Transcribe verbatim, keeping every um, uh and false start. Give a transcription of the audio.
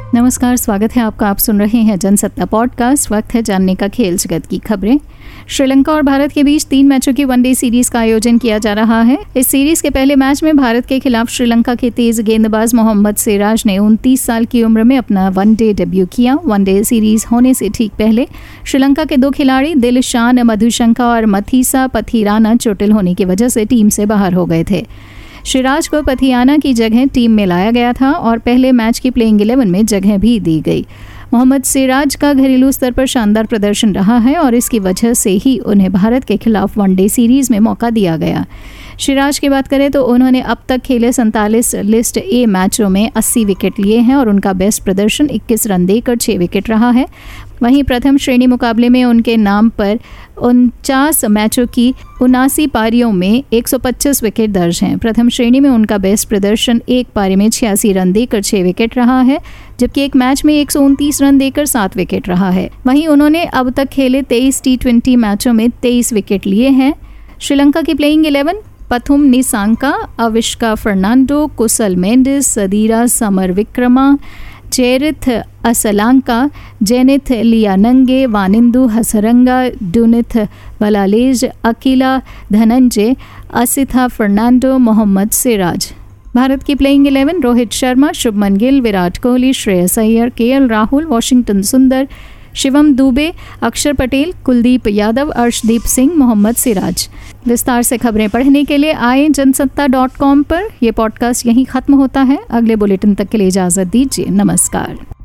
नमस्कार, स्वागत है आपका। आप सुन रहे हैं जनसत्ता पॉडकास्ट। वक्त है जानने का खेल जगत की खबरें। श्रीलंका और भारत के बीच तीन मैचों की वनडे सीरीज का आयोजन किया जा रहा है। इस सीरीज के पहले मैच में भारत के खिलाफ श्रीलंका के तेज गेंदबाज मोहम्मद सिराज ने उनतीस साल की उम्र में अपना वनडे डेब्यू किया। वनडे सीरीज होने से ठीक पहले श्रीलंका के दो खिलाड़ी दिलशान मधुशंका और मथीसा पथिराना चोटिल होने की वजह से टीम से बाहर हो गए थे। सिराज को पथियाना की जगह टीम में लाया गया था और पहले मैच की प्लेइंग इलेवन में जगह भी दी गई। मोहम्मद सिराज का घरेलू स्तर पर शानदार प्रदर्शन रहा है और इसकी वजह से ही उन्हें भारत के खिलाफ वनडे सीरीज में मौका दिया गया। सिराज की बात करें तो उन्होंने अब तक खेले सैंतालीस लिस्ट ए मैचों में अस्सी विकेट लिए हैं और उनका बेस्ट प्रदर्शन इक्कीस रन देकर छः विकेट रहा है। वहीं प्रथम श्रेणी मुकाबले में उनके नाम पर उनचास मैचों की उनासी पारियों में एक सौ पच्चीस विकेट दर्ज हैं। प्रथम श्रेणी में उनका बेस्ट प्रदर्शन एक पारी में छियासी रन देकर छः विकेट रहा है, जबकि एक मैच में एक सौ उनतीस रन देकर सात विकेट रहा है। वहीं उन्होंने अब तक खेले तेईस टी ट्वेंटी मैचों में तेईस विकेट लिए हैं। श्रीलंका की playing eleven Pathum Nissanka, Avishka Fernando, Kusal Mendis, Sadeera Samarawickrama, Charith Asalanka, Janith Liyanage, Wanindu Hasaranga, Dunith Wellalage, Akila Dananjaya, Asitha Fernando, Mohammed Siraj. Bharat की playing eleven Rohit Sharma, Shubman Gill, Virat Kohli, Shreyas Iyer, K L Rahul, Washington सुंदर, शिवम दुबे, अक्षर पटेल, कुलदीप यादव, अर्शदीप सिंह, मोहम्मद सिराज। विस्तार से खबरें पढ़ने के लिए आए जनसत्ता डॉट कॉम पर। यह पॉडकास्ट यहीं ख़त्म होता है। अगले बुलेटिन तक के लिए इजाज़त दीजिए। नमस्कार।